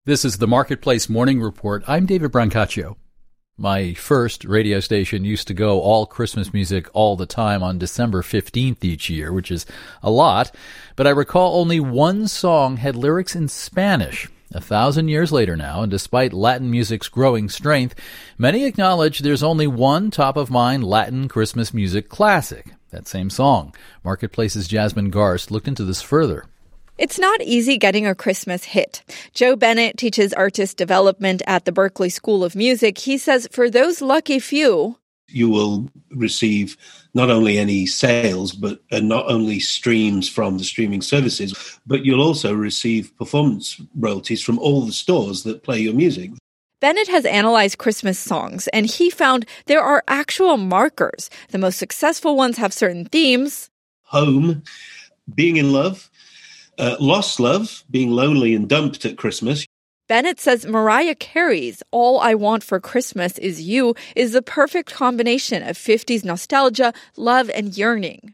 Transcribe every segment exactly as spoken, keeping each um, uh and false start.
This is the Marketplace Morning Report. I'm David Brancaccio. My first radio station used to go all Christmas music all the time on December fifteenth each year, which is a lot. But I recall only one song had lyrics in Spanish. A thousand years later now, and despite Latin music's growing strength, many acknowledge there's only one top-of-mind Latin Christmas music classic, that same song. Marketplace's Jasmine Garst looked into this further. It's not easy getting a Christmas hit. Joe Bennett teaches artist development at the Berklee School of Music. He says for those lucky few, you will receive not only any sales, but uh, not only streams from the streaming services, but you'll also receive performance royalties from all the stores that play your music. Bennett has analyzed Christmas songs, and he found there are actual markers. The most successful ones have certain themes. Home, being in love, Uh, lost love, being lonely and dumped at Christmas. Bennett says Mariah Carey's All I Want for Christmas Is You is the perfect combination of fifties nostalgia, love, and yearning.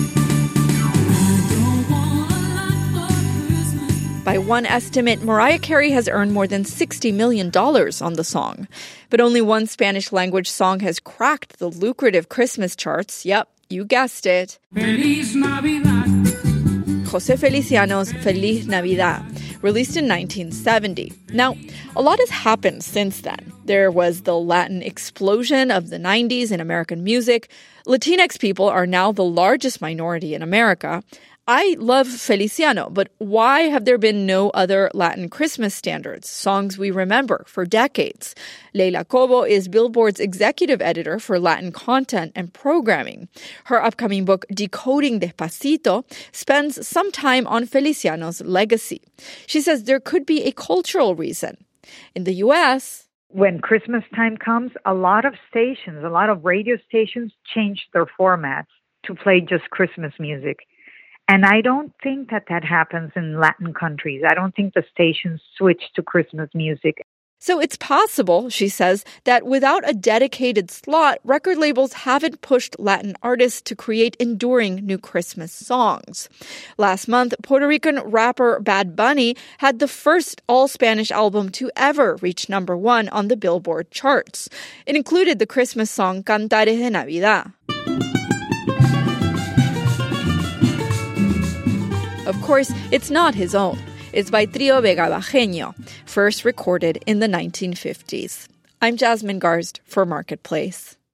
By one estimate, Mariah Carey has earned more than sixty million dollars on the song. But only one Spanish-language song has cracked the lucrative Christmas charts. Yep, you guessed it. Feliz Navidad. José Feliciano's Feliz Navidad, released in nineteen seventy. Now, a lot has happened since then. There was the Latin explosion of the nineties in American music. Latinx people are now the largest minority in America. I love Feliciano, but why have there been no other Latin Christmas standards, songs we remember for decades? Leila Cobo is Billboard's executive editor for Latin content and programming. Her upcoming book, Decoding Despacito, spends some time on Feliciano's legacy. She says there could be a cultural reason. In the U S, when Christmas time comes, a lot of stations, a lot of radio stations change their formats to play just Christmas music. And I don't think that that happens in Latin countries. I don't think the stations switch to Christmas music. So it's possible, she says, that without a dedicated slot, record labels haven't pushed Latin artists to create enduring new Christmas songs. Last month, Puerto Rican rapper Bad Bunny had the first all-Spanish album to ever reach number one on the Billboard charts. It included the Christmas song Cantares de Navidad. Of course, it's not his own. It's by Trio Vega Bajeño, first recorded in the nineteen fifties. I'm Jasmine Garst for Marketplace.